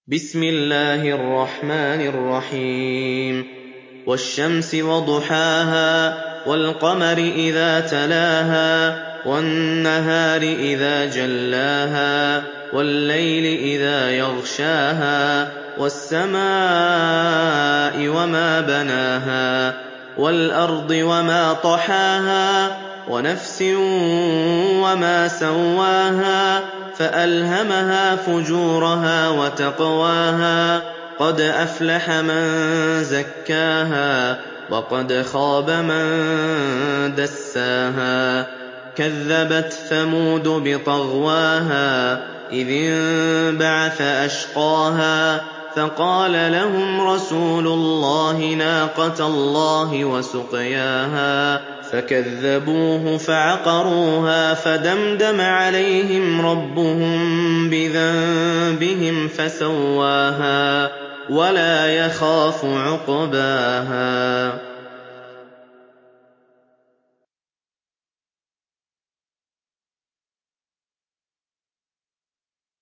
بسم الله الرحمن الرحيم والشمس وضحاها والقمر إذا تلاها والنهار إذا جلاها والليل إذا يغشاها والسماء وما بناها والأرض وما طحاها ونفس وما سواها فألهمها فجورها وتقواها قد أفلح من زكاها وقد خاب من دساها كذبت ثمود بطغواها إذ انبعث أشقاها فقال لهم رسول الله ناقة الله وسقياها فكذبوه فعقروها فدمدم عليهم ربهم بذنبهم فسواها ولا يخاف عقباها